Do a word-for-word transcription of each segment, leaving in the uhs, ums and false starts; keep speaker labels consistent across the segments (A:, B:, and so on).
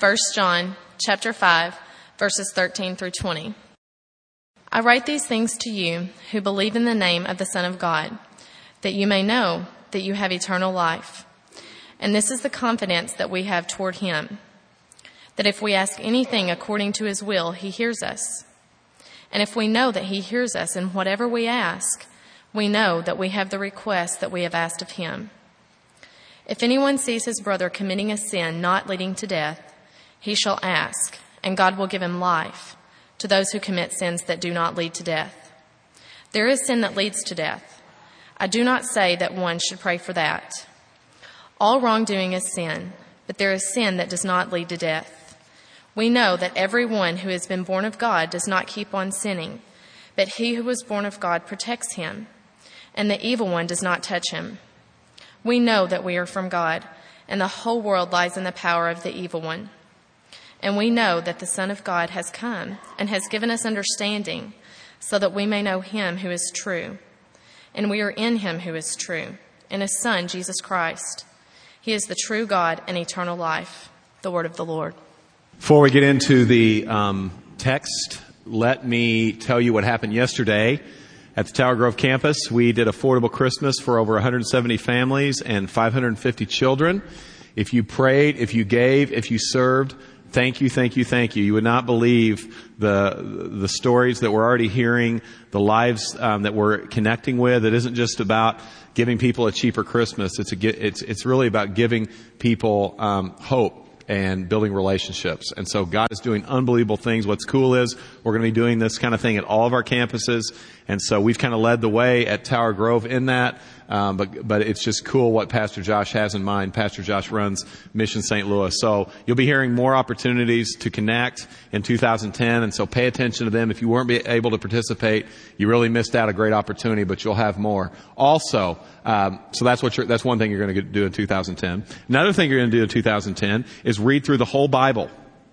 A: First John chapter five, verses thirteen through twenty. I write these things to you who believe in the name of the Son of God, that you may know that you have eternal life. And this is the confidence that we have toward him, that if we ask anything according to his will, he hears us. And if we know that he hears us in whatever we ask, we know that we have the request that we have asked of him. If anyone sees his brother committing a sin not leading to death, he shall ask, and God will give him life to those who commit sins that do not lead to death. There is sin that leads to death. I do not say that one should pray for that. All wrongdoing is sin, but there is sin that does not lead to death. We know that everyone who has been born of God does not keep on sinning, but he who was born of God protects him, and the evil one does not touch him. We know that we are from God, and the whole world lies in the power of the evil one. And we know that the Son of God has come and has given us understanding so that we may know him who is true. And we are in him who is true, in his Son, Jesus Christ. He is the true God and eternal life. The word of the Lord.
B: Before we get into the um, text, let me tell you what happened yesterday at the Tower Grove campus. We did Affordable Christmas for over one hundred seventy families and five hundred fifty children. If you prayed, if you gave, if you served, thank you, thank you, thank you. You would not believe the the stories that we're already hearing, the lives um, that we're connecting with. It isn't just about giving people a cheaper Christmas. It's a, it's it's really about giving people um, hope and building relationships. And so God is doing unbelievable things. What's cool is we're going to be doing this kind of thing at all of our campuses. And so we've kind of led the way at Tower Grove in that. Um, but, but it's just cool what Pastor Josh has in mind. Pastor Josh runs Mission Saint Louis. So you'll be hearing more opportunities to connect in two thousand ten. And so pay attention to them. If you weren't be able to participate, you really missed out a great opportunity, but you'll have more. Also, um, so that's what you're, that's one thing you're going to do in two thousand ten. Another thing you're going to do in two thousand ten is read through the whole Bible.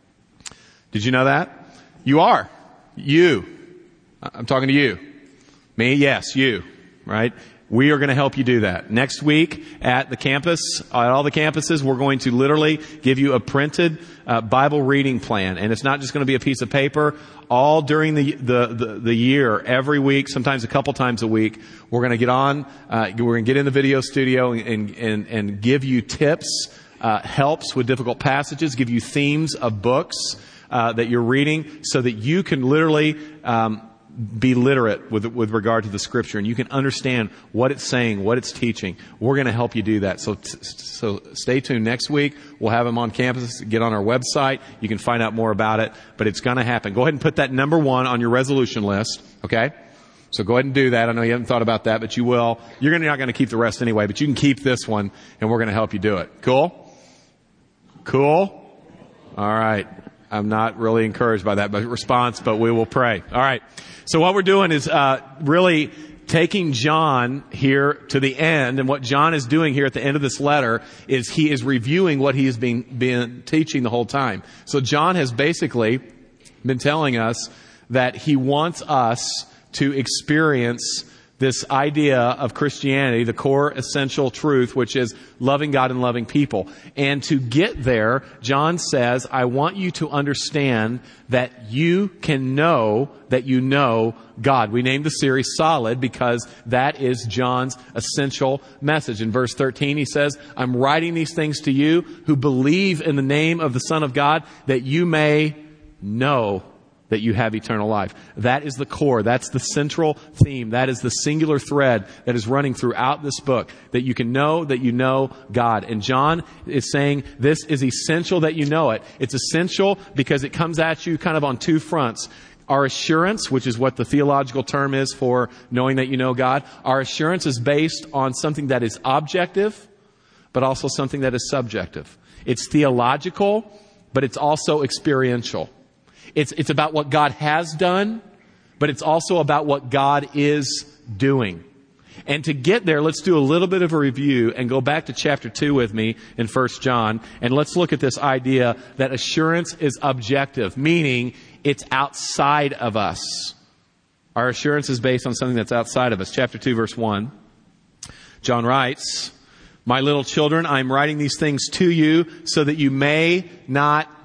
B: Did you know that? You are. You. I'm talking to you. Me? Yes, you. Right? We are going to help you do that. Next week at the campus, at all the campuses, we're going to literally give you a printed uh, Bible reading plan. And it's not just going to be a piece of paper. All during the, the, the, the year, every week, sometimes a couple times a week, we're going to get on, uh, we're going to get in the video studio and, and, and give you tips, uh, helps with difficult passages, give you themes of books uh, that you're reading so that you can literally um be literate with with regard to the Scripture, and you can understand what it's saying, what it's teaching. We're going to help you do that. So, so stay tuned. Next week, we'll have them on campus. Get on our website. You can find out more about it, but it's going to happen. Go ahead and put that number one on your resolution list. Okay? So go ahead and do that. I know you haven't thought about that, but you will. You're not going to keep the rest anyway, but you can keep this one, and we're going to help you do it. Cool? Cool? All right. I'm not really encouraged by that response, but we will pray. All right. So what we're doing is uh really taking John here to the end, and what John is doing here at the end of this letter is he is reviewing what he has been, been teaching the whole time. So John has basically been telling us that he wants us to experience this idea of Christianity, the core essential truth, which is loving God and loving people. And to get there, John says, I want you to understand that you can know that you know God. We named the series Solid because that is John's essential message. In verse thirteen, he says, I'm writing these things to you who believe in the name of the Son of God, that you may know that you have eternal life. That is the core. That's the central theme. That is the singular thread that is running throughout this book. That you can know that you know God. And John is saying this is essential that you know it. It's essential because it comes at you kind of on two fronts. Our assurance, which is what the theological term is for knowing that you know God. Our assurance is based on something that is objective, but also something that is subjective. It's theological, but it's also experiential. It's, it's about what God has done, but it's also about what God is doing. And to get there, let's do a little bit of a review and go back to chapter two with me in First John. And let's look at this idea that assurance is objective, meaning it's outside of us. Our assurance is based on something that's outside of us. Chapter two, verse one. John writes, My little children, I am writing these things to you so that you may not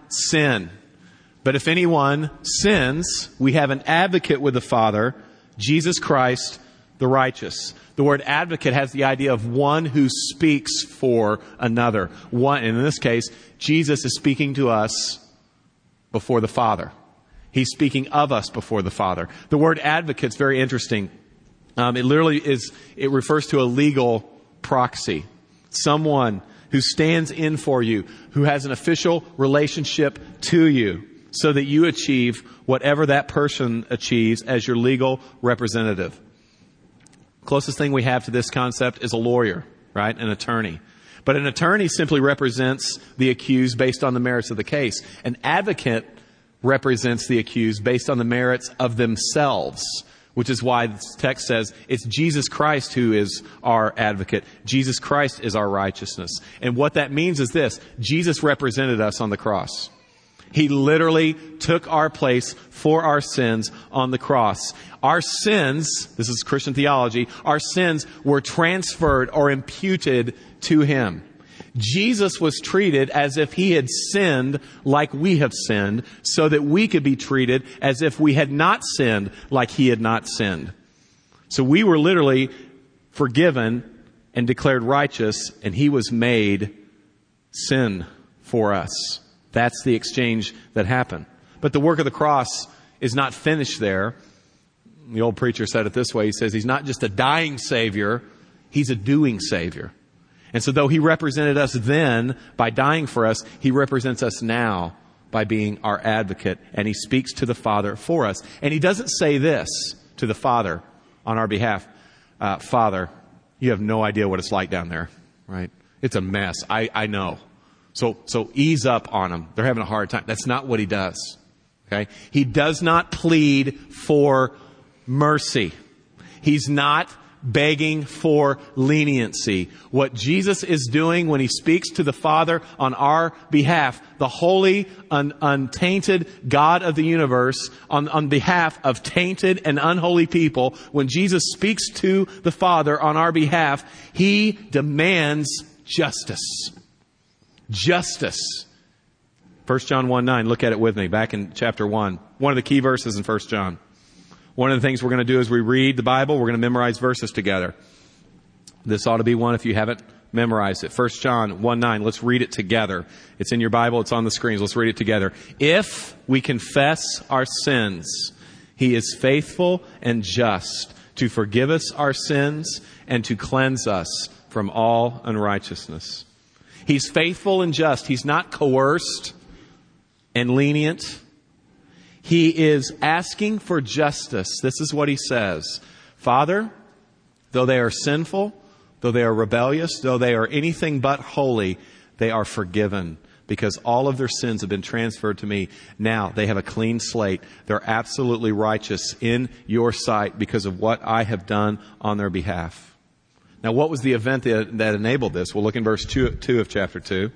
B: sin. But if anyone sins, we have an advocate with the Father, Jesus Christ, the righteous. The word advocate has the idea of one who speaks for another. One, and in this case, Jesus is speaking to us before the Father. He's speaking of us before the Father. The word advocate is very interesting. Um, it literally is, it refers to a legal proxy. Someone who stands in for you, who has an official relationship to you, so that you achieve whatever that person achieves as your legal representative. Closest thing we have to this concept is a lawyer, right? An attorney. But an attorney simply represents the accused based on the merits of the case. An advocate represents the accused based on the merits of themselves, which is why this text says it's Jesus Christ who is our advocate. Jesus Christ is our righteousness. And what that means is this: Jesus represented us on the cross. He literally took our place for our sins on the cross. Our sins, this is Christian theology, our sins were transferred or imputed to Him. Jesus was treated as if He had sinned like we have sinned, so that we could be treated as if we had not sinned like He had not sinned. So we were literally forgiven and declared righteous, and He was made sin for us. That's the exchange that happened. But the work of the cross is not finished there. The old preacher said it this way. He says He's not just a dying Savior, He's a doing Savior. And so though He represented us then by dying for us, He represents us now by being our advocate. And He speaks to the Father for us. And He doesn't say this to the Father on our behalf. Uh, Father, you have no idea what it's like down there, right? It's a mess. I, I know. So, so ease up on them. They're having a hard time. That's not what He does. Okay? He does not plead for mercy. He's not begging for leniency. What Jesus is doing when He speaks to the Father on our behalf, the holy, un- untainted God of the universe, on, on behalf of tainted and unholy people, when Jesus speaks to the Father on our behalf, He demands justice. Justice. First John one nine, look at it with me, back in chapter one. One of the key verses in First John. One of the things we're going to do as we read the Bible, we're going to memorize verses together. This ought to be one if you haven't memorized it. First John one nine, let's read it together. It's in your Bible, it's on the screens. Let's read it together. If we confess our sins, He is faithful and just to forgive us our sins and to cleanse us from all unrighteousness. He's faithful and just. He's not coerced and lenient. He is asking for justice. This is what He says. Father, though they are sinful, though they are rebellious, though they are anything but holy, they are forgiven because all of their sins have been transferred to me. Now they have a clean slate. They're absolutely righteous in your sight because of what I have done on their behalf. Now, what was the event that, that enabled this? We'll look in verse two, two of chapter two.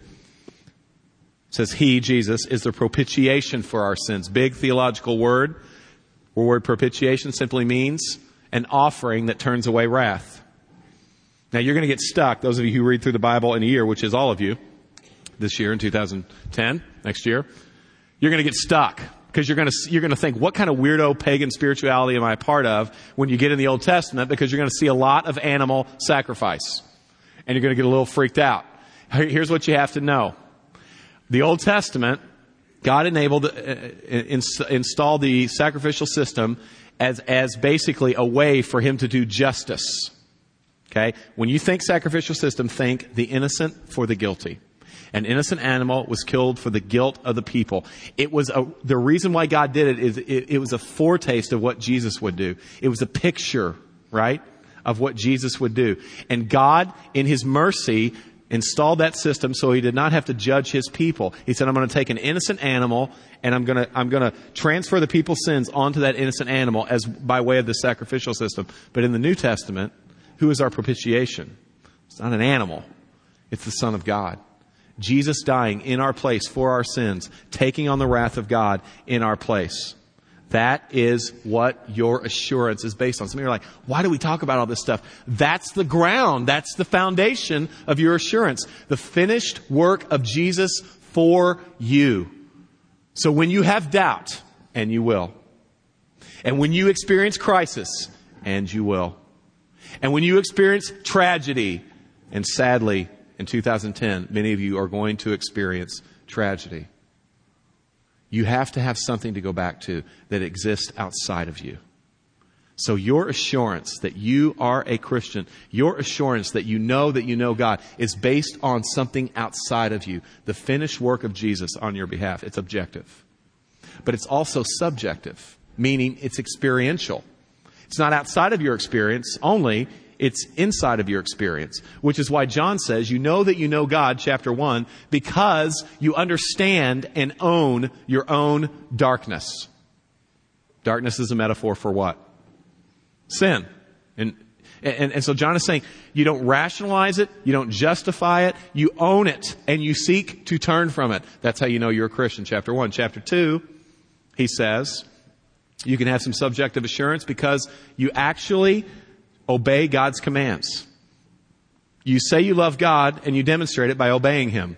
B: It says, He, Jesus, is the propitiation for our sins. Big theological word. The word propitiation simply means an offering that turns away wrath. Now, you're going to get stuck, those of you who read through the Bible in a year, which is all of you, this year in two thousand ten, next year. You're going to get stuck. Because you're going to you're going to think, what kind of weirdo pagan spirituality am I a part of when you get in the Old Testament? Because you're going to see a lot of animal sacrifice. And you're going to get a little freaked out. Here's what you have to know. The Old Testament, God enabled, uh, in, installed the sacrificial system as, as basically a way for Him to do justice. Okay? When you think sacrificial system, think the innocent for the guilty. An innocent animal was killed for the guilt of the people. It was a, the reason why God did it is it, it was a foretaste of what Jesus would do. It was a picture, right, of what Jesus would do. And God, in His mercy, installed that system so He did not have to judge His people. He said, I'm going to take an innocent animal and I'm going to, I'm going to transfer the people's sins onto that innocent animal as by way of the sacrificial system. But in the New Testament, who is our propitiation? It's not an animal. It's the Son of God. Jesus dying in our place for our sins, taking on the wrath of God in our place. That is what your assurance is based on. Some of you are like, why do we talk about all this stuff? That's the ground. That's the foundation of your assurance. The finished work of Jesus for you. So when you have doubt, and you will, and when you experience crisis, and you will, and when you experience tragedy, and sadly, in two thousand ten, many of you are going to experience tragedy, you have to have something to go back to that exists outside of you. So your assurance that you are a Christian, your assurance that you know that you know God, is based on something outside of you. The finished work of Jesus on your behalf. It's objective. But it's also subjective, meaning it's experiential. It's not outside of your experience only, it's inside of your experience. Which is why John says, you know that you know God, chapter one, because you understand and own your own darkness. Darkness is a metaphor for what? Sin. And, and, and so John is saying, you don't rationalize it, you don't justify it, you own it, and you seek to turn from it. That's how you know you're a Christian, chapter one. Chapter two, he says, you can have some subjective assurance because you actually obey God's commands. You say you love God, and you demonstrate it by obeying Him.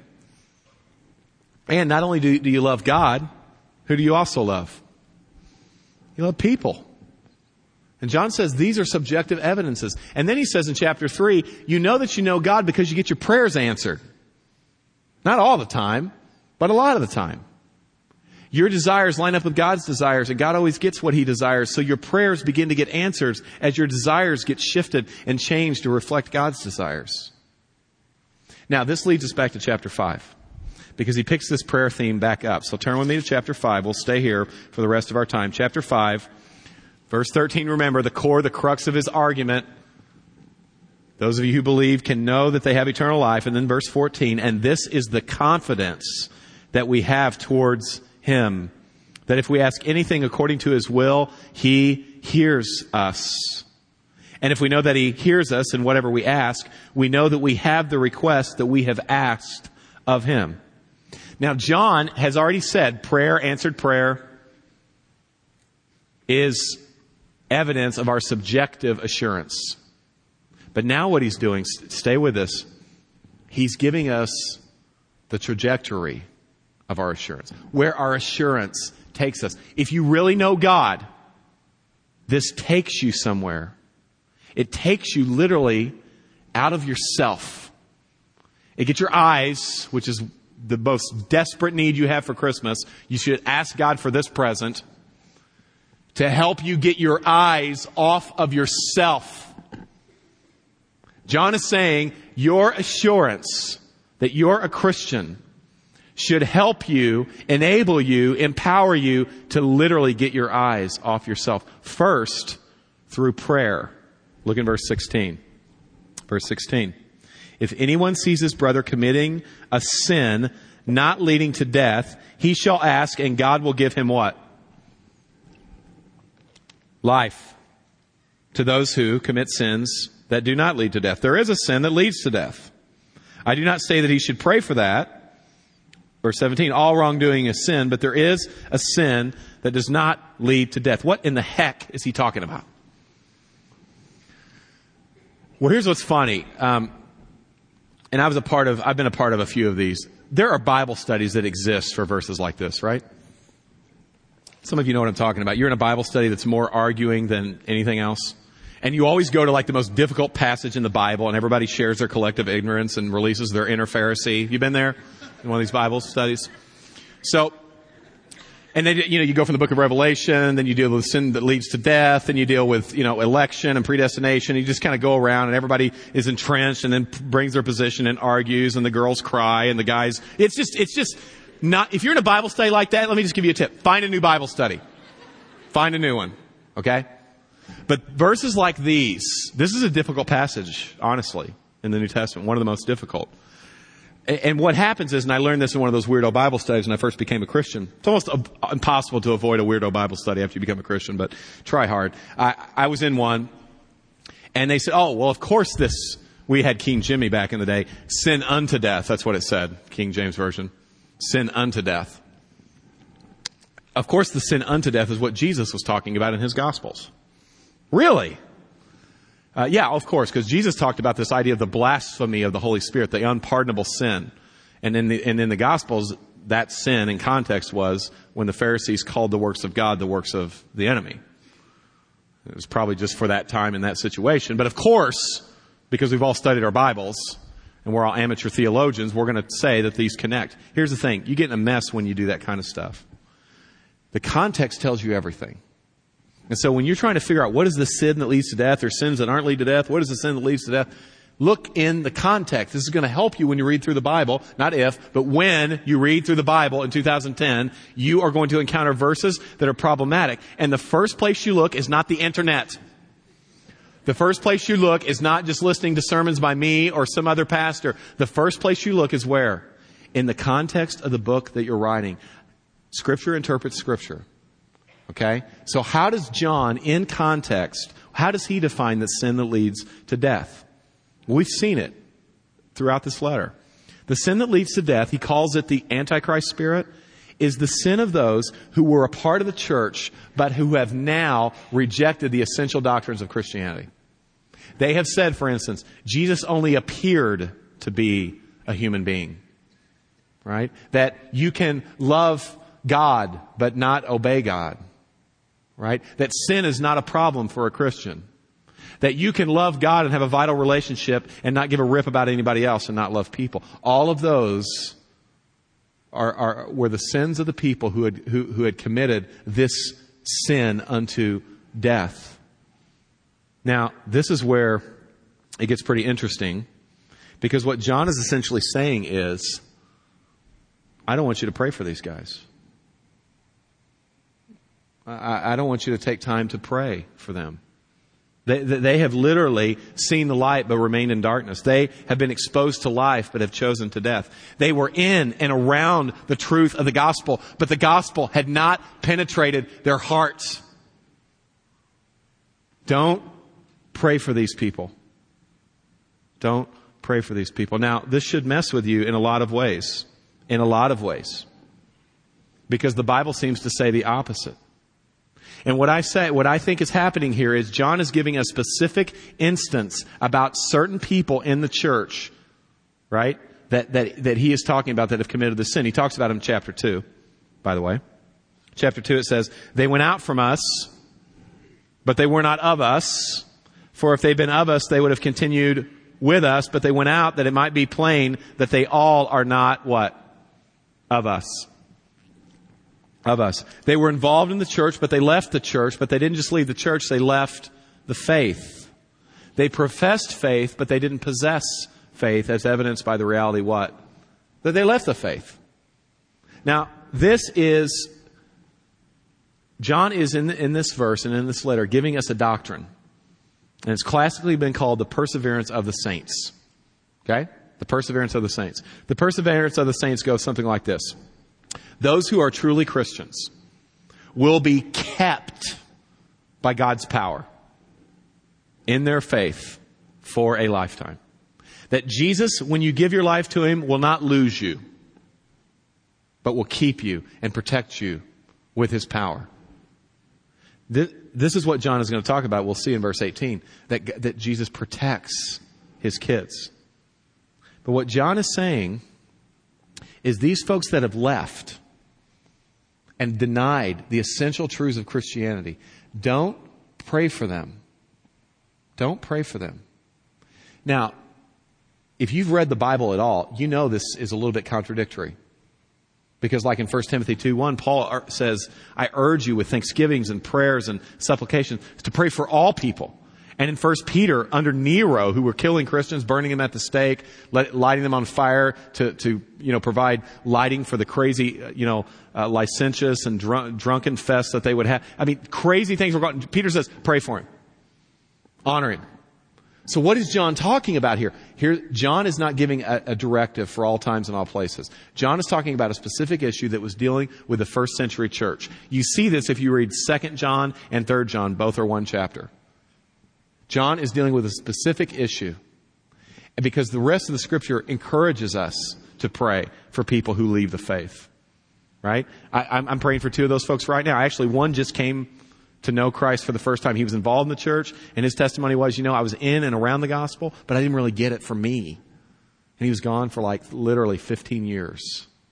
B: And not only do, do you love God, who do you also love? You love people. And John says these are subjective evidences. And then he says in chapter three, you know that you know God because you get your prayers answered. Not all the time, but a lot of the time. Your desires line up with God's desires, and God always gets what He desires. So your prayers begin to get answers as your desires get shifted and changed to reflect God's desires. Now, this leads us back to chapter five, because he picks this prayer theme back up. So turn with me to chapter five. We'll stay here for the rest of our time. Chapter five. Verse thirteen, remember, the core, the crux of his argument. Those of you who believe can know that they have eternal life. And then verse fourteen, and this is the confidence that we have towards Him, that if we ask anything according to His will, He hears us. And if we know that He hears us in whatever we ask, we know that we have the request that we have asked of Him. Now, John has already said prayer, answered prayer, is evidence of our subjective assurance. But now what he's doing, stay with us, he's giving us the trajectory of our assurance, where our assurance takes us. If you really know God, this takes you somewhere. It takes you literally out of yourself. It gets your eyes, which is the most desperate need you have for Christmas. You should ask God for this present, to help you get your eyes off of yourself. John is saying your assurance that you're a Christian should help you, enable you, empower you to literally get your eyes off yourself. First, through prayer. Look in verse sixteen. Verse sixteen. If anyone sees his brother committing a sin not leading to death, he shall ask, and God will give him what? Life. To those who commit sins that do not lead to death. There is a sin that leads to death. I do not say that he should pray for that. Verse seventeen, all wrongdoing is sin, but there is a sin that does not lead to death. What in the heck is he talking about? Well, here's what's funny. Um, and I was a part of, I've been a part of a few of these. There are Bible studies that exist for verses like this, right? Some of you know what I'm talking about. You're in a Bible study that's more arguing than anything else. And you always go to like the most difficult passage in the Bible, and everybody shares their collective ignorance and releases their inner Pharisee. You been there in one of these Bible studies? So, and then, you know, you go from the book of Revelation, then you deal with sin that leads to death, and you deal with, you know, election and predestination. You just kind of go around, and everybody is entrenched and then brings their position and argues, and the girls cry, and the guys, it's just, it's just, Not, if you're in a Bible study like that, let me just give you a tip. Find a new Bible study. Find a new one. Okay? But verses like these, this is a difficult passage, honestly, in the New Testament. One of the most difficult. And what happens is, and I learned this in one of those weirdo Bible studies when I first became a Christian. It's almost impossible to avoid a weirdo Bible study after you become a Christian, but try hard. I, I was in one, and they said, oh, well, of course this, we had King Jimmy back in the day, sin unto death. That's what it said, King James Version. Sin unto death. Of course, the sin unto death is what Jesus was talking about in His Gospels. Really? Uh, yeah, of course, because Jesus talked about this idea of the blasphemy of the Holy Spirit, the unpardonable sin. And in the, and in the Gospels, that sin in context was when the Pharisees called the works of God the works of the enemy. It was probably just for that time in that situation. But of course, because we've all studied our Bibles and we're all amateur theologians, we're going to say that these connect. Here's the thing. You get in a mess when you do that kind of stuff. The context tells you everything. And so when you're trying to figure out what is the sin that leads to death or sins that aren't lead to death, what is the sin that leads to death? Look in the context. This is going to help you when you read through the Bible. Not if, but when you read through the Bible in two thousand ten, you are going to encounter verses that are problematic. And the first place you look is not the internet. The first place you look is not just listening to sermons by me or some other pastor. The first place you look is where? In the context of the book that you're writing. Scripture interprets Scripture. Okay? So how does John, in context, how does he define the sin that leads to death? We've seen it throughout this letter. The sin that leads to death, he calls it the Antichrist spirit, is the sin of those who were a part of the church, but who have now rejected the essential doctrines of Christianity. They have said, for instance, Jesus only appeared to be a human being. Right? That you can love God, but not obey God. Right? That sin is not a problem for a Christian. That you can love God and have a vital relationship and not give a rip about anybody else and not love people. All of those are, are were the sins of the people who had who, who had committed this sin unto death. Now, this is where it gets pretty interesting, because what John is essentially saying is, I don't want you to pray for these guys. I, I don't want you to take time to pray for them. They, they have literally seen the light but remained in darkness. They have been exposed to life but have chosen to death. They were in and around the truth of the gospel, but the gospel had not penetrated their hearts. Don't pray for these people. Don't pray for these people. Now, this should mess with you in a lot of ways. In a lot of ways. Because the Bible seems to say the opposite. And what I say, what I think is happening here is John is giving a specific instance about certain people in the church, right? That, that, that he is talking about that have committed the sin. He talks about them in chapter two, by the way. Chapter two, it says, they went out from us, but they were not of us. For if they'd been of us, they would have continued with us, but they went out that it might be plain that they all are not what? Of us. Of us. They were involved in the church, but they left the church, but they didn't just leave the church, they left the faith. They professed faith, but they didn't possess faith, as evidenced by the reality what? That they left the faith. Now, this is, John is in, in this verse and in this letter giving us a doctrine. And it's classically been called the perseverance of the saints. Okay? The perseverance of the saints. The perseverance of the saints goes something like this. Those who are truly Christians will be kept by God's power in their faith for a lifetime. That Jesus, when you give your life to Him, will not lose you, but will keep you and protect you with His power. This, this is what John is going to talk about. We'll see in verse eighteen, that, that Jesus protects His kids. But what John is saying is these folks that have left and denied the essential truths of Christianity, don't pray for them. Don't pray for them. Now, if you've read the Bible at all, you know this is a little bit contradictory. Because like in First Timothy two one, Paul says, I urge you with thanksgivings and prayers and supplications to pray for all people. And in First Peter, under Nero, who were killing Christians, burning them at the stake, let, lighting them on fire to, to, you know, provide lighting for the crazy, you know, uh, licentious and drunk, drunken fests that they would have. I mean, crazy things were going on. Peter says, pray for him. Honor him. So what is John talking about here? Here, John is not giving a, a directive for all times and all places. John is talking about a specific issue that was dealing with the first century church. You see this if you read Second John and Third John. Both are one chapter. John is dealing with a specific issue. And because the rest of the Scripture encourages us to pray for people who leave the faith. Right? I, I'm, I'm praying for two of those folks right now. Actually, one just came to know Christ for the first time. He was involved in the church, and his testimony was, you know, I was in and around the gospel, but I didn't really get it for me. And he was gone for like literally fifteen years.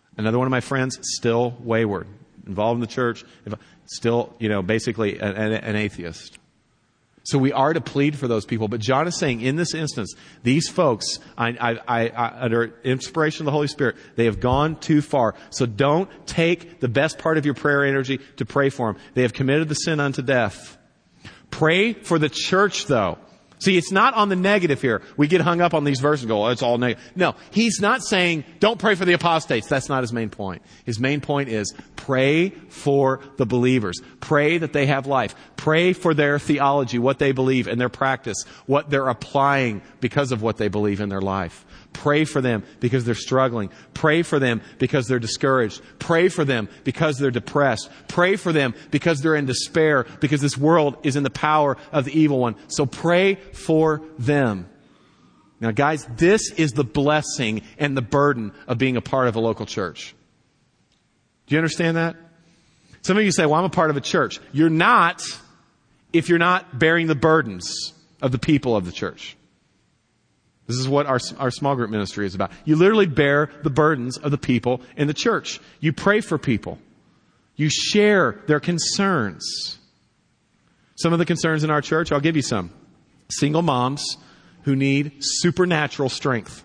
B: Another one of my friends, still wayward, involved in the church, still, you know, basically an, an atheist. So we are to plead for those people. But John is saying in this instance, these folks, I, I, I, under inspiration of the Holy Spirit, they have gone too far. So don't take the best part of your prayer energy to pray for them. They have committed the sin unto death. Pray for the church, though. See, it's not on the negative here. We get hung up on these verses and go, oh, it's all negative. No, he's not saying don't pray for the apostates. That's not his main point. His main point is pray for the believers. Pray that they have life. Pray for their theology, what they believe and their practice, what they're applying because of what they believe in their life. Pray for them because they're struggling. Pray for them because they're discouraged. Pray for them because they're depressed. Pray for them because they're in despair, because this world is in the power of the evil one. So pray for them. Now, guys, this is the blessing and the burden of being a part of a local church. Do you understand that? Some of you say, well, I'm a part of a church. You're not if you're not bearing the burdens of the people of the church. This is what our, our small group ministry is about. You literally bear the burdens of the people in the church. You pray for people. You share their concerns. Some of the concerns in our church, I'll give you some. Single moms who need supernatural strength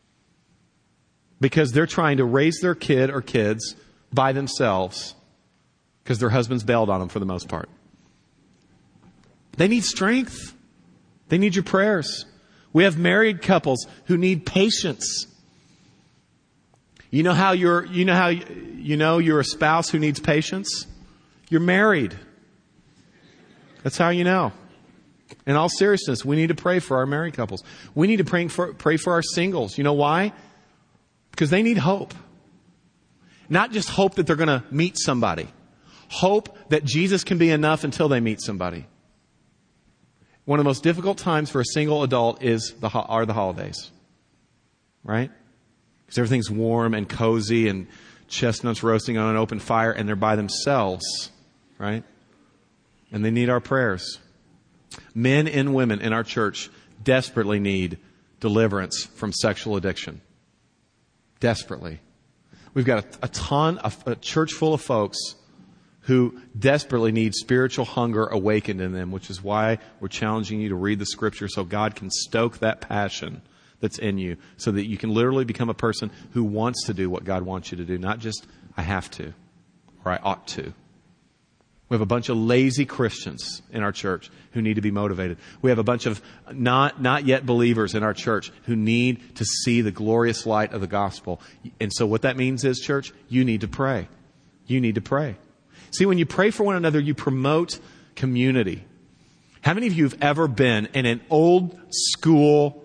B: because they're trying to raise their kid or kids by themselves because their husbands bailed on them for the most part. They need strength. They need your prayers. We have married couples who need patience. You know how you're, you know how, you know you're a spouse who needs patience? You're married. That's how you know. In all seriousness, we need to pray for our married couples. We need to pray for, pray for our singles. You know why? Because they need hope. Not just hope that they're going to meet somebody. Hope that Jesus can be enough until they meet somebody. One of the most difficult times for a single adult is the are the holidays, right? Because everything's warm and cozy and chestnuts roasting on an open fire and they're by themselves, right? And they need our prayers. Men and women in our church desperately need deliverance from sexual addiction. Desperately. We've got a, a ton of a church full of folks who desperately need spiritual hunger awakened in them, which is why we're challenging you to read the Scripture so God can stoke that passion that's in you so that you can literally become a person who wants to do what God wants you to do, not just, I have to or I ought to. We have a bunch of lazy Christians in our church who need to be motivated. We have a bunch of not, not yet believers in our church who need to see the glorious light of the gospel. And so what that means is, church, you need to pray. You need to pray. See, when you pray for one another, you promote community. How many of you have ever been in an old school,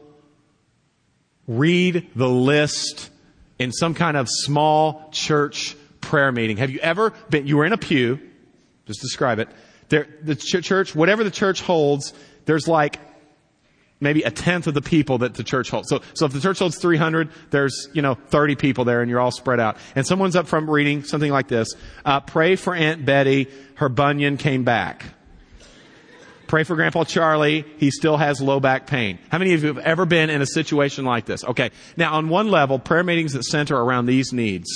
B: read the list in some kind of small church prayer meeting? Have you ever been, you were in a pew, just describe it. There, the ch- church, whatever the church holds, there's like maybe a tenth of the people that the church holds. So, so if the church holds three hundred, there's, you know, thirty people there and you're all spread out. And someone's up front reading something like this. Uh, pray for Aunt Betty. Her bunion came back. Pray for Grandpa Charlie. He still has low back pain. How many of you have ever been in a situation like this? Okay. Now, on one level, prayer meetings that center around these needs.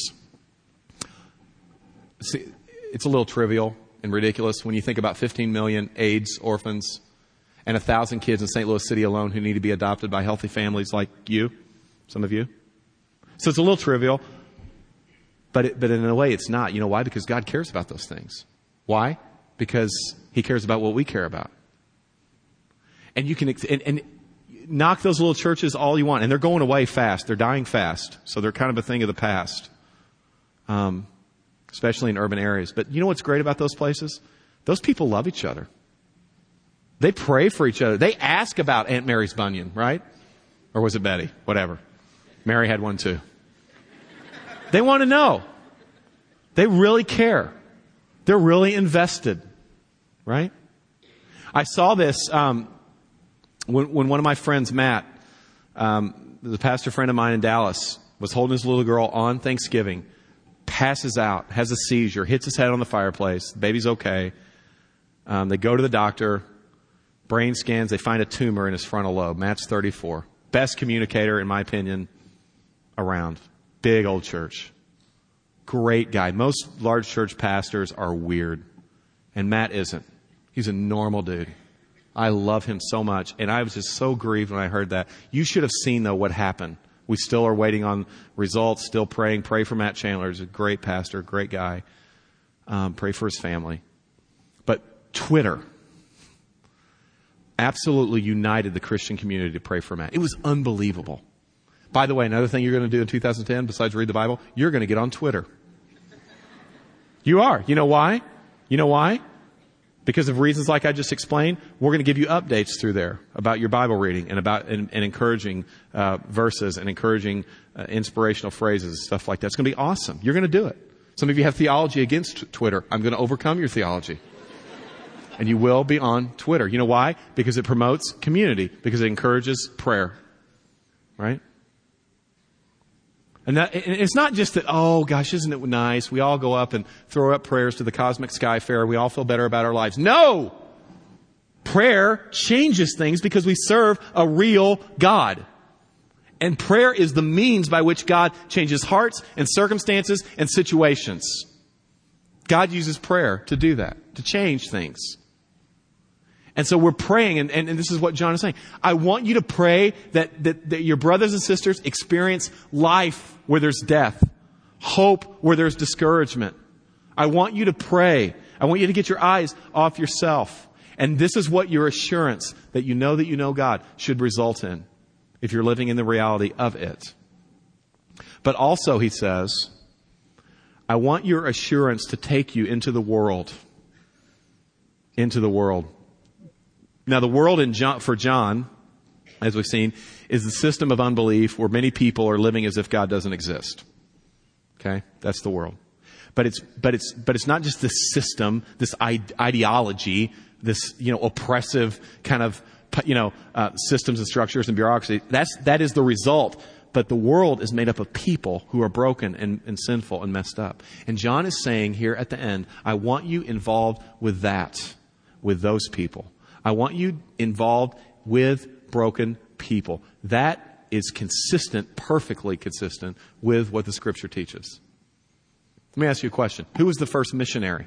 B: See, it's a little trivial and ridiculous when you think about fifteen million AIDS orphans and a thousand kids in Saint Louis City alone who need to be adopted by healthy families like you, some of you. So it's a little trivial, but it, but in a way it's not. You know why? Because God cares about those things. Why? Because He cares about what we care about. And you can and, and knock those little churches all you want, and they're going away fast. They're dying fast, so they're kind of a thing of the past, um, especially in urban areas. But you know what's great about those places? Those people love each other. They pray for each other. They ask about Aunt Mary's bunion, right? Or was it Betty? Whatever. Mary had one too. They want to know. They really care. They're really invested, right? I saw this um, when, when one of my friends, Matt, um, the pastor friend of mine in Dallas, was holding his little girl on Thanksgiving, passes out, has a seizure, hits his head on the fireplace. The baby's okay. Um, they go to the doctor. Brain scans, they find a tumor in his frontal lobe. Matt's thirty-four. Best communicator, in my opinion, around. Big old church. Great guy. Most large church pastors are weird. And Matt isn't. He's a normal dude. I love him so much. And I was just so grieved when I heard that. You should have seen, though, what happened. We still are waiting on results, still praying. Pray for Matt Chandler. He's a great pastor, great guy. Um, pray for his family. But Twitter absolutely united the Christian community to pray for Matt. It was unbelievable. By the way, another thing you're going to do in two thousand ten, besides read the Bible, you're going to get on Twitter. You are. You know why? You know why? Because of reasons like I just explained, we're going to give you updates through there about your Bible reading and about and, and encouraging uh, verses and encouraging uh, inspirational phrases, stuff like that. It's going to be awesome. You're going to do it. Some of you have theology against Twitter. I'm going to overcome your theology. And you will be on Twitter. You know why? Because it promotes community. Because it encourages prayer. Right? And that, and it's not just that, oh gosh, isn't it nice? We all go up and throw up prayers to the cosmic sky fair. We all feel better about our lives. No! Prayer changes things because we serve a real God. And prayer is the means by which God changes hearts and circumstances and situations. God uses prayer to do that, to change things. And so we're praying, and, and, and this is what John is saying. I want you to pray that, that, that your brothers and sisters experience life where there's death, hope where there's discouragement. I want you to pray. I want you to get your eyes off yourself. And this is what your assurance that you know that you know God should result in if you're living in the reality of it. But also, he says, I want your assurance to take you into the world. Into the world. Now, the world in John, for John, as we've seen, is the system of unbelief where many people are living as if God doesn't exist. Okay? That's the world. But it's, but it's, but it's not just this system, this ideology, this, you know, oppressive kind of, you know, uh, systems and structures and bureaucracy. That's, that is the result. But the world is made up of people who are broken and, and sinful and messed up. And John is saying here at the end, I want you involved with that, with those people. I want you involved with broken people. That is consistent, perfectly consistent with what the Scripture teaches. Let me ask you a question. Who was the first missionary?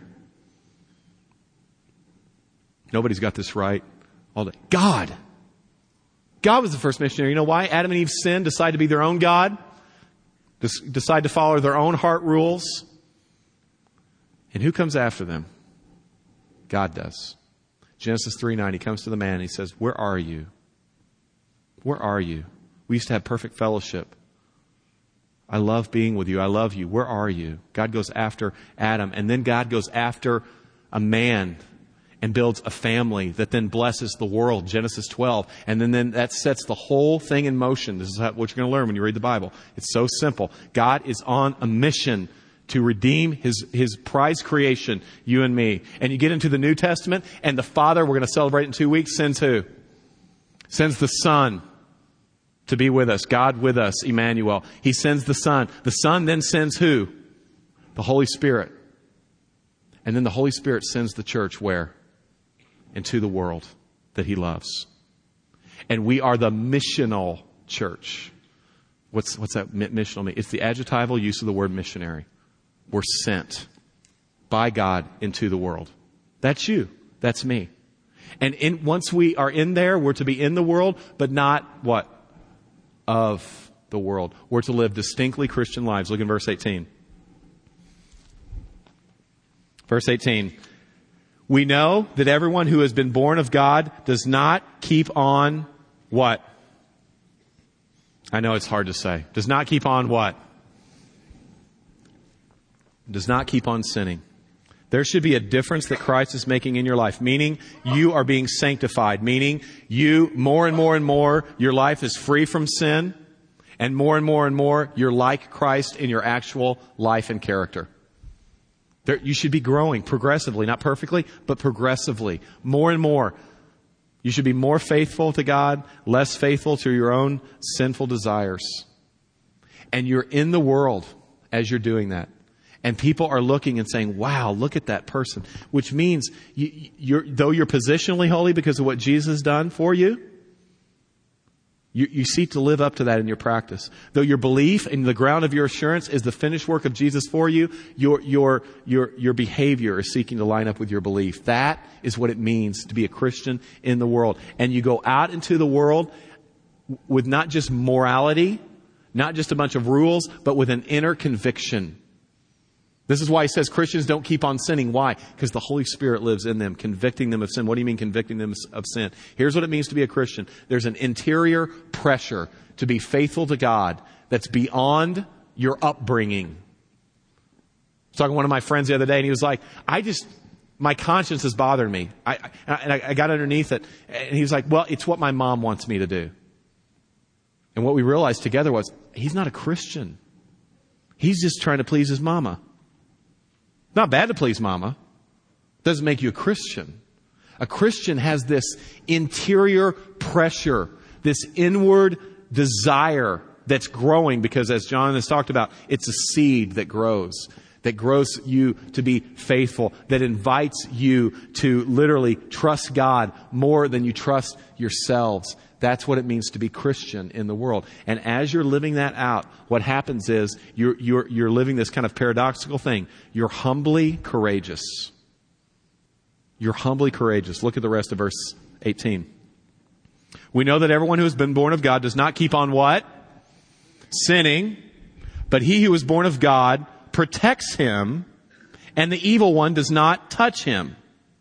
B: Nobody's got this right all day. God. God was the first missionary. You know why? Adam and Eve sinned, decided to be their own God, decide to follow their own heart rules. And who comes after them? God does. Genesis three nine, he comes to the man and he says, where are you? Where are you? We used to have perfect fellowship. I love being with you. I love you. Where are you? God goes after Adam, and then God goes after a man and builds a family that then blesses the world, Genesis twelve. And then, then that sets the whole thing in motion. This is how, what you're going to learn when you read the Bible. It's so simple. God is on a mission to redeem His, His prize creation, you and me. And you get into the New Testament, and the Father, we're going to celebrate in two weeks, sends who? Sends the Son to be with us. God with us, Emmanuel. He sends the Son. The Son then sends who? The Holy Spirit. And then the Holy Spirit sends the church where? Into the world that He loves. And we are the missional church. What's, what's that missional mean? It's the adjectival use of the word missionary. We're sent by God into the world. That's you. That's me. And in, once we are in there, we're to be in the world, but not what? Of the world. We're to live distinctly Christian lives. Look in verse eighteen. Verse eighteen. We know that everyone who has been born of God does not keep on what? I know it's hard to say. Does not keep on what? Does not keep on sinning. There should be a difference that Christ is making in your life, meaning you are being sanctified, meaning you, more and more and more, your life is free from sin, and more and more and more, you're like Christ in your actual life and character. There, you should be growing progressively, not perfectly, but progressively, more and more. You should be more faithful to God, less faithful to your own sinful desires. And you're in the world as you're doing that. And people are looking and saying, wow, look at that person. Which means, you, you're, though you're positionally holy because of what Jesus has done for you, You, you seek to live up to that in your practice. Though your belief and the ground of your assurance is the finished work of Jesus for you, your, your, your, your behavior is seeking to line up with your belief. That is what it means to be a Christian in the world. And you go out into the world with not just morality, not just a bunch of rules, but with an inner conviction. This is why he says Christians don't keep on sinning. Why? Because the Holy Spirit lives in them, convicting them of sin. What do you mean convicting them of sin? Here's what it means to be a Christian. There's an interior pressure to be faithful to God that's beyond your upbringing. I was talking to one of my friends the other day, and he was like, I just, my conscience is bothering me. I, I, and I, I got underneath it. And he was like, well, it's what my mom wants me to do. And what we realized together was, he's not a Christian. He's just trying to please his mama. Not bad to please mama. Doesn't make you a Christian. A Christian has this interior pressure, this inward desire that's growing because, as John has talked about, it's a seed that grows, that grows you to be faithful, that invites you to literally trust God more than you trust yourselves. That's what it means to be Christian in the world. And as you're living that out, what happens is you're, you're, you're living this kind of paradoxical thing. You're humbly courageous. You're humbly courageous. Look at the rest of verse eighteen. We know that everyone who has been born of God does not keep on what? Sinning. But he who is born of God protects him, and the evil one does not touch him.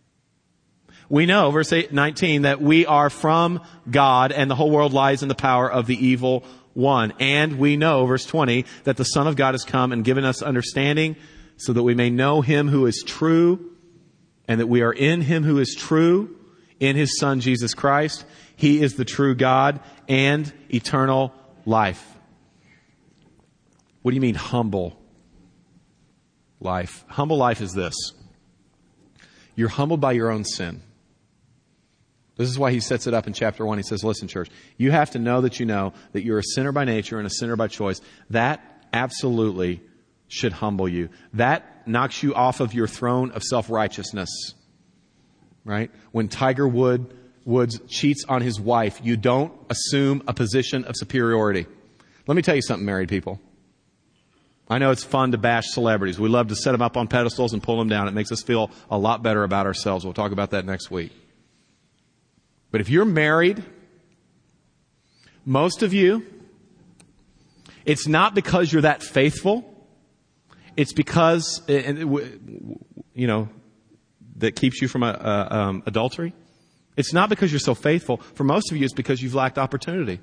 B: We know, verse nineteen, that we are from God and the whole world lies in the power of the evil one. And we know, verse twenty, that the Son of God has come and given us understanding so that we may know him who is true, and that we are in him who is true, in his Son Jesus Christ. He is the true God and eternal life. What do you mean humble life? Humble life is this. You're humbled by your own sin. This is why he sets it up in chapter one. He says, listen, church, you have to know that you know that you're a sinner by nature and a sinner by choice. That absolutely should humble you. That knocks you off of your throne of self-righteousness. Right? When Tiger Wood, Woods cheats on his wife, you don't assume a position of superiority. Let me tell you something, married people. I know it's fun to bash celebrities. We love to set them up on pedestals and pull them down. It makes us feel a lot better about ourselves. We'll talk about that next week. But if you're married, most of you, it's not because you're that faithful. It's because, you know, that keeps you from a, a, um, adultery. It's not because you're so faithful. For most of you, it's because you've lacked opportunity.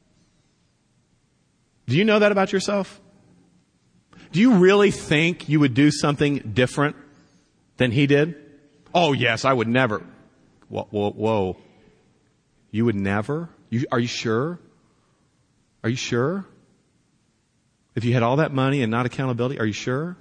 B: Do you know that about yourself? Do you really think you would do something different than he did? Oh, yes, I would never. Whoa, whoa, whoa. You would never? You, are you sure? Are you sure? If you had all that money and not accountability, are you sure?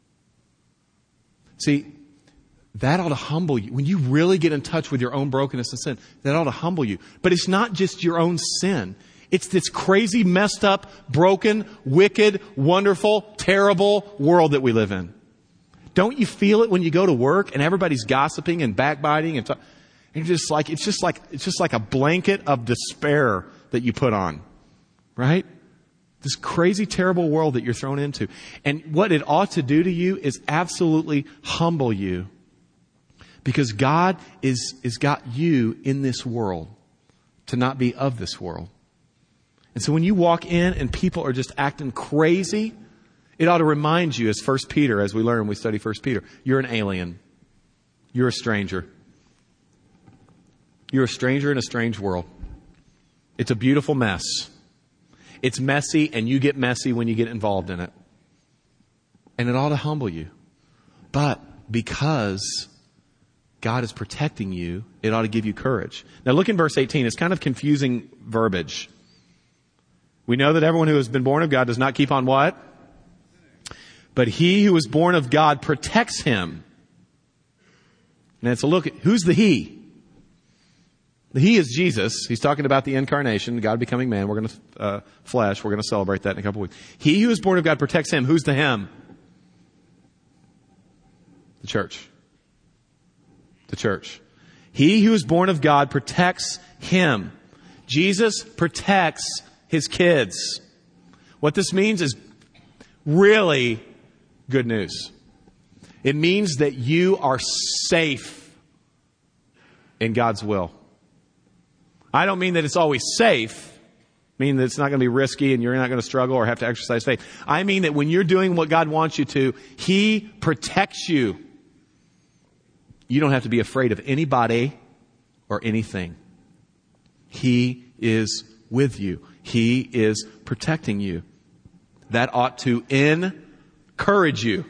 B: See, that ought to humble you. When you really get in touch with your own brokenness and sin, that ought to humble you. But it's not just your own sin. It's this crazy, messed up, broken, wicked, wonderful, terrible world that we live in. Don't you feel it when you go to work and everybody's gossiping and backbiting and, t- and you're just like, it's just like, it's just like a blanket of despair that you put on, right? This crazy, terrible world that you're thrown into. And what it ought to do to you is absolutely humble you, because God is, is got you in this world to not be of this world. And so when you walk in and people are just acting crazy, it ought to remind you, as First Peter, as we learn when we study First Peter, you're an alien. You're a stranger. You're a stranger in a strange world. It's a beautiful mess. It's messy, and you get messy when you get involved in it. And it ought to humble you. But because God is protecting you, it ought to give you courage. Now look in verse eighteen. It's kind of confusing verbiage. We know that everyone who has been born of God does not keep on what? But he who is born of God protects him. Now it's a look at, who's the he? The he is Jesus. He's talking about the incarnation, God becoming man. We're going to, uh, flesh. We're going to celebrate that in a couple of weeks. He who is born of God protects him. Who's the him? The church. The church. He who is born of God protects him, Jesus protects his kids. What this means is really good news. It means that you are safe in God's will. I don't mean that it's always safe. I mean that it's not going to be risky and you're not going to struggle or have to exercise faith. I mean that when you're doing what God wants you to, he protects you. You don't have to be afraid of anybody or anything. He is with you. He is protecting you. That ought to encourage you.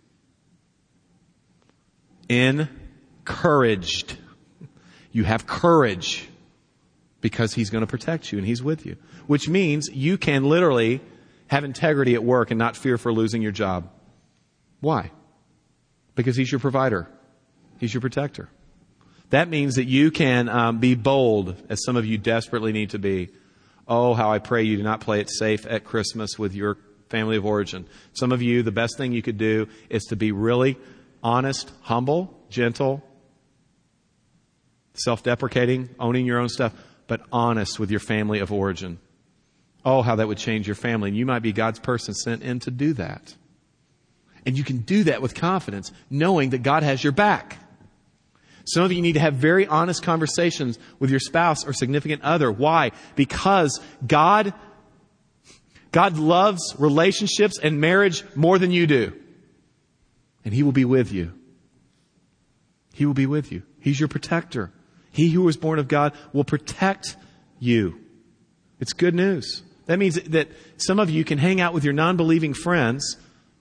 B: Encouraged. You have courage because he's going to protect you and he's with you. Which means you can literally have integrity at work and not fear for losing your job. Why? Because he's your provider. He's your protector. That means that you can um, be bold, as some of you desperately need to be. Oh, how I pray you do not play it safe at Christmas with your family of origin. Some of you, the best thing you could do is to be really honest, humble, gentle, self-deprecating, owning your own stuff, but honest with your family of origin. Oh, how that would change your family. And you might be God's person sent in to do that. And you can do that with confidence, knowing that God has your back. Some of you need to have very honest conversations with your spouse or significant other. Why? Because God, God loves relationships and marriage more than you do. And he will be with you. He will be with you. He's your protector. He who was born of God will protect you. It's good news. That means that some of you can hang out with your non-believing friends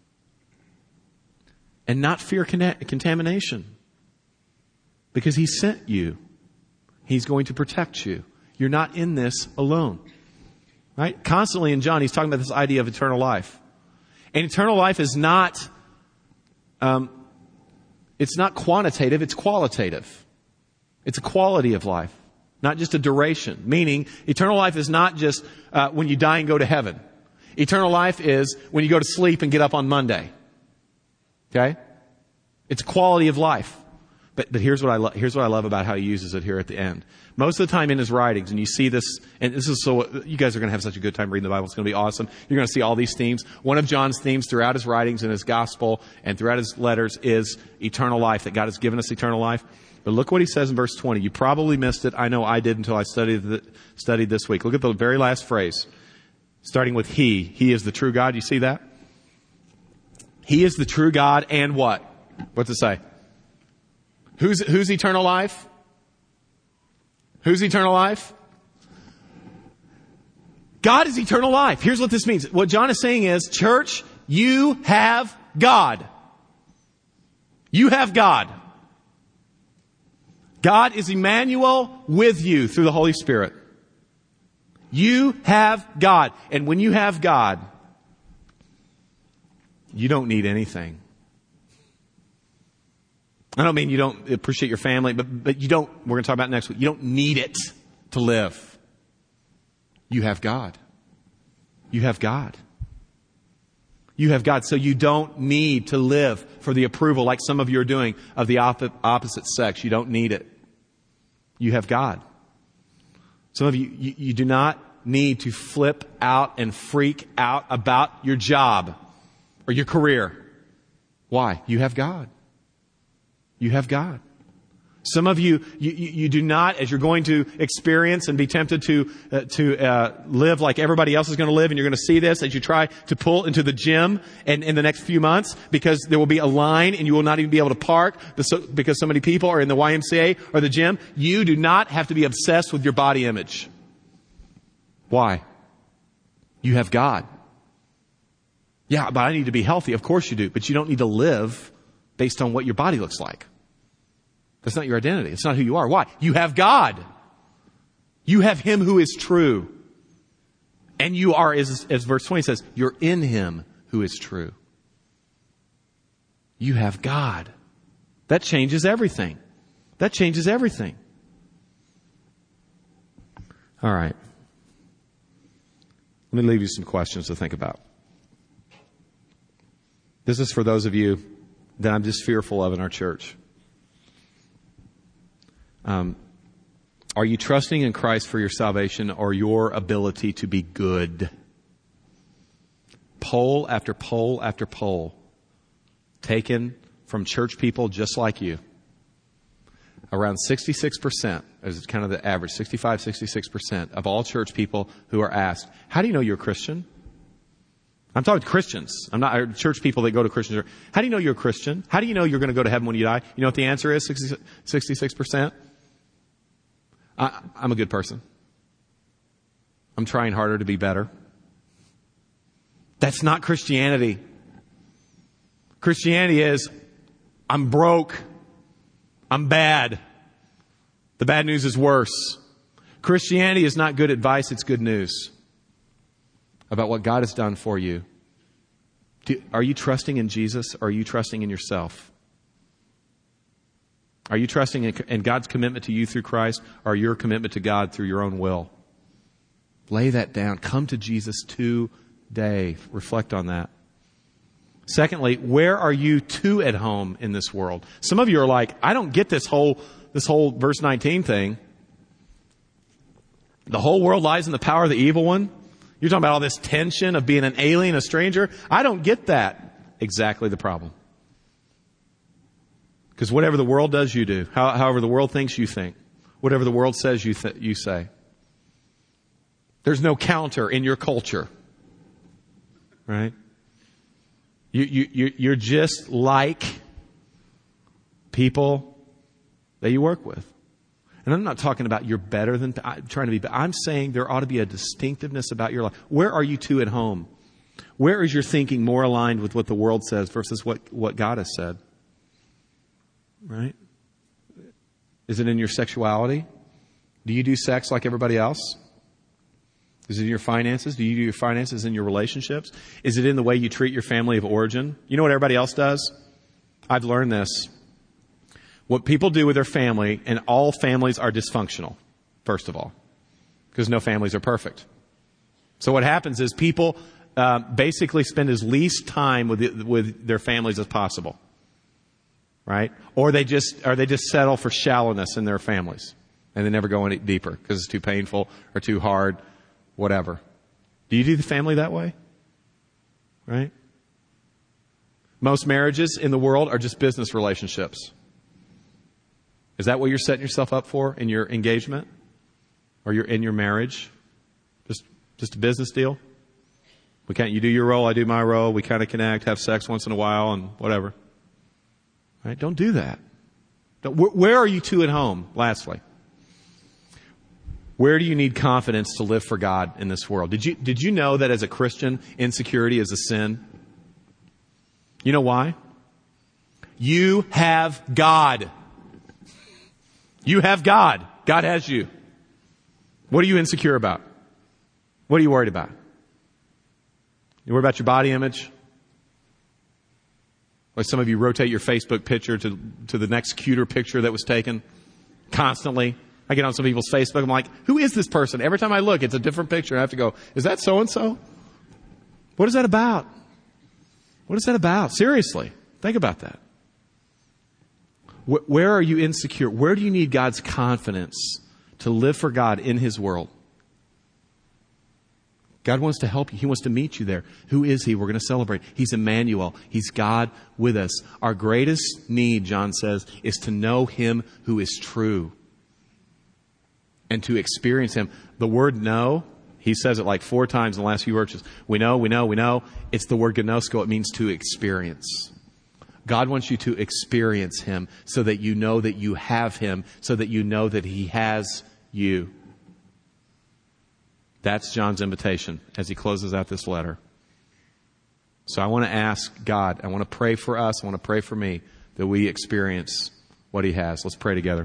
B: and not fear contamination. Because he sent you. He's going to protect you. You're not in this alone. Right? Constantly in John, he's talking about this idea of eternal life. And eternal life is not, um, it's not quantitative, it's qualitative. It's a quality of life, not just a duration. Meaning, eternal life is not just uh, when you die and go to heaven. Eternal life is when you go to sleep and get up on Monday. Okay? It's a quality of life. But, but here's what I lo- here's what I love about how he uses it here at the end. Most of the time in his writings, and you see this, and this is so, you guys are going to have such a good time reading the Bible. It's going to be awesome. You're going to see all these themes. One of John's themes throughout his writings and his gospel and throughout his letters is eternal life, that God has given us eternal life. But look what he says in verse twenty. You probably missed it. I know I did until I studied the, studied this week. Look at the very last phrase, starting with he. He is the true God. You see that? He is the true God and what? What's it say? Who's, who's eternal life? Who's eternal life? God is eternal life. Here's what this means. What John is saying is, church, you have God. You have God. God is Emmanuel with you through the Holy Spirit. You have God. And when you have God, you don't need anything. I don't mean you don't appreciate your family, but, but you don't, we're going to talk about it next week. You don't need it to live. You have God. You have God. You have God. So you don't need to live for the approval like some of you are doing of the op- opposite sex. You don't need it. You have God. Some of you, you, you do not need to flip out and freak out about your job or your career. Why? You have God. You have God. Some of you, you, you do not, as you're going to experience and be tempted to uh, to uh, live like everybody else is going to live, and you're going to see this as you try to pull into the gym and in the next few months, because there will be a line and you will not even be able to park because so many people are in the Y M C A or the gym. You do not have to be obsessed with your body image. Why? You have God. Yeah, but I need to be healthy. Of course you do, but you don't need to live based on what your body looks like. That's not your identity. It's not who you are. Why? You have God. You have Him who is true. And you are, as, as verse twenty says, you're in Him who is true. You have God. That changes everything. That changes everything. All right. Let me leave you some questions to think about. This is for those of you that I'm just fearful of in our church. Um, Are you trusting in Christ for your salvation or your ability to be good? Poll after poll after poll taken from church people just like you. Around sixty-six percent, is kind of the average, sixty-five, sixty-six percent of all church people who are asked, how do you know you're a Christian? I'm talking to Christians. I'm not church people that go to Christian church. How do you know you're a Christian? How do you know you're going to go to heaven when you die? You know what the answer is, sixty-six percent? I, I'm a good person. I'm trying harder to be better. That's not Christianity. Christianity is, I'm broke. I'm bad. The bad news is worse. Christianity is not good advice, it's good news about what God has done for you. Do, are you trusting in Jesus or are you trusting in yourself? Are you trusting in, in God's commitment to you through Christ or your commitment to God through your own will? Lay that down. Come to Jesus today. Reflect on that. Secondly, where are you too at home in this world? Some of you are like, I don't get this whole this whole verse nineteen thing. The whole world lies in the power of the evil one. You're talking about all this tension of being an alien, a stranger. I don't get that. Exactly the problem. Because whatever the world does, you do. How, however the world thinks, you think. Whatever the world says, you th- you say. There's no counter in your culture. Right? You, you, you're just like people that you work with. And I'm not talking about you're better than, I'm trying to be, but I'm saying there ought to be a distinctiveness about your life. Where are you two at home? Where is your thinking more aligned with what the world says versus what, what God has said? Right? Is it in your sexuality? Do you do sex like everybody else? Is it in your finances? Do you do your finances in your relationships? Is it in the way you treat your family of origin? You know what everybody else does? I've learned this. What people do with their family, and all families are dysfunctional, first of all, because no families are perfect. So what happens is people uh, basically spend as least time with the, with their families as possible, right? Or they just or they just settle for shallowness in their families, and they never go any deeper because it's too painful or too hard, whatever. Do you do the family that way? Right? Most marriages in the world are just business relationships. Is that what you're setting yourself up for in your engagement? Or you're in your marriage? Just just a business deal? We can't, you do your role, I do my role, we kind of connect, have sex once in a while and whatever. Right? Don't do that. Don't, where, where are you two at home? Lastly. Where do you need confidence to live for God in this world? Did you, did you know that as a Christian, insecurity is a sin? You know why? You have God. You have God. God has you. What are you insecure about? What are you worried about? You worried about your body image? Like some of you rotate your Facebook picture to, to the next cuter picture that was taken constantly. I get on some people's Facebook. I'm like, who is this person? Every time I look, it's a different picture. I have to go, is that so-and-so? What is that about? What is that about? Seriously. Think about that. Where are you insecure? Where do you need God's confidence to live for God in His world? God wants to help you. He wants to meet you there. Who is He? We're going to celebrate. He's Emmanuel. He's God with us. Our greatest need, John says, is to know Him who is true and to experience Him. The word know, he says it like four times in the last few verses. We know, we know, we know. It's the word gnosko. It means to experience. God wants you to experience Him so that you know that you have Him, so that you know that He has you. That's John's invitation as he closes out this letter. So I want to ask God, I want to pray for us, I want to pray for me, that we experience what He has. Let's pray together.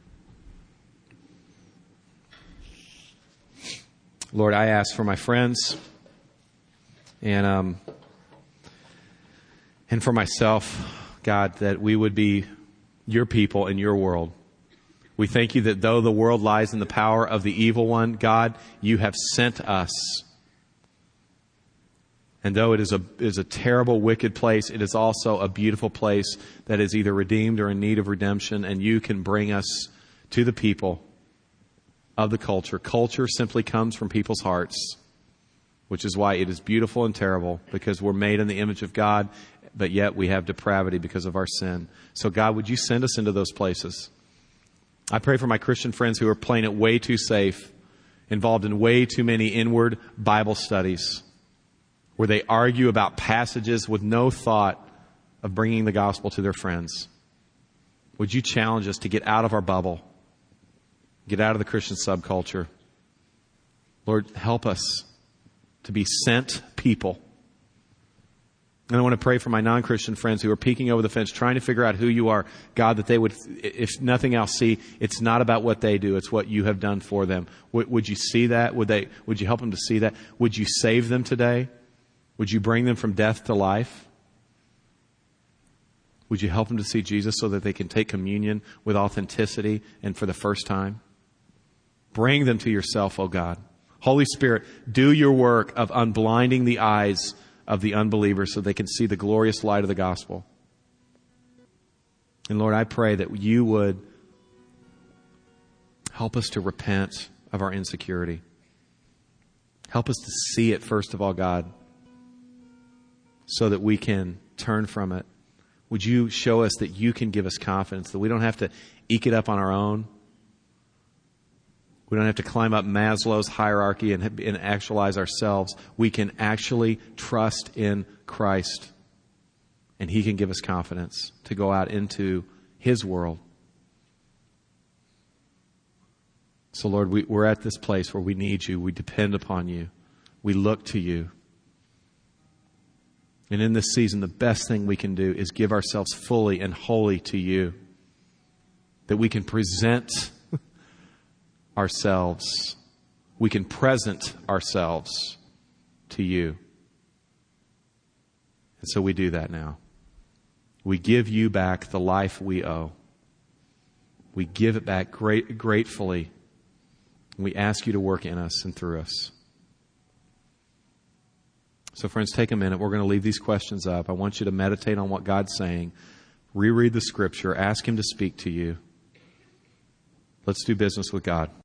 B: Lord, I ask for my friends and um, and for myself, God, that we would be your people in your world. We thank you that though the world lies in the power of the evil one, God, you have sent us. And though it is a is a terrible, wicked place, it is also a beautiful place that is either redeemed or in need of redemption, and you can bring us to the people of the culture. Culture simply comes from people's hearts, which is why it is beautiful and terrible, because we're made in the image of God, but yet we have depravity because of our sin. So God, would you send us into those places? I pray for my Christian friends who are playing it way too safe, involved in way too many inward Bible studies, where they argue about passages with no thought of bringing the gospel to their friends. Would you challenge us to get out of our bubble, get out of the Christian subculture? Lord, help us to be sent people. And I want to pray for my non-Christian friends who are peeking over the fence, trying to figure out who you are. God, that they would, if nothing else, see it's not about what they do, it's what you have done for them. Would, would you see that? Would they? Would you help them to see that? Would you save them today? Would you bring them from death to life? Would you help them to see Jesus so that they can take communion with authenticity and for the first time? Bring them to yourself, oh God. Holy Spirit, do your work of unblinding the eyes of the unbelievers so they can see the glorious light of the gospel. And Lord, I pray that you would help us to repent of our insecurity. Help us to see it, first of all, God, so that we can turn from it. Would you show us that you can give us confidence, that we don't have to eke it up on our own? We don't have to climb up Maslow's hierarchy and, and actualize ourselves. We can actually trust in Christ, and He can give us confidence to go out into His world. So, Lord, we, we're at this place where we need you. We depend upon you. We look to you. And in this season, the best thing we can do is give ourselves fully and wholly to you, that we can present ourselves, we can present ourselves to you. And so we do that now. We give you back the life we owe. We give it back great, gratefully. We ask you to work in us and through us. So friends, take a minute. We're going to leave these questions up. I want you to meditate on what God's saying. Reread the Scripture. Ask Him to speak to you. Let's do business with God.